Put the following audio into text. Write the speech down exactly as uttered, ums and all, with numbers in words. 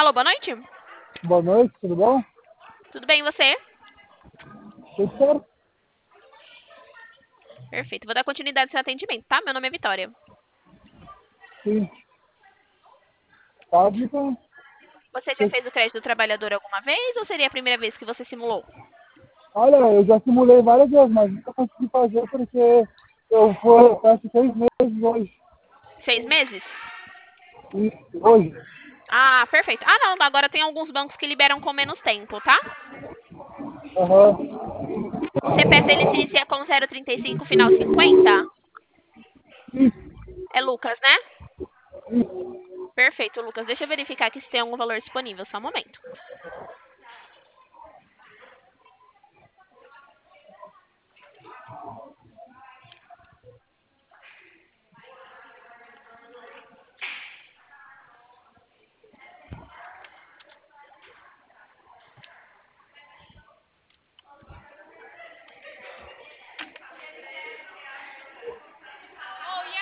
Alô, boa noite. Boa noite, tudo bom? Tudo bem, e você? Tudo certo? Perfeito. Vou dar continuidade ao seu atendimento, tá? Meu nome é Vitória. Sim. Pode, então. Você já fez o crédito do trabalhador alguma vez ou seria a primeira vez que você simulou? Olha, eu já simulei várias vezes, mas nunca consegui fazer porque eu fui, peço seis meses hoje. Seis meses? Isso, hoje. Ah, perfeito. Ah, não. Agora tem alguns bancos que liberam com menos tempo, tá? Aham. O C P F dele se inicia com zero trinta e cinco, final cinquenta? É Lucas, né? Perfeito, Lucas. Deixa eu verificar aqui se tem algum valor disponível. Só um momento.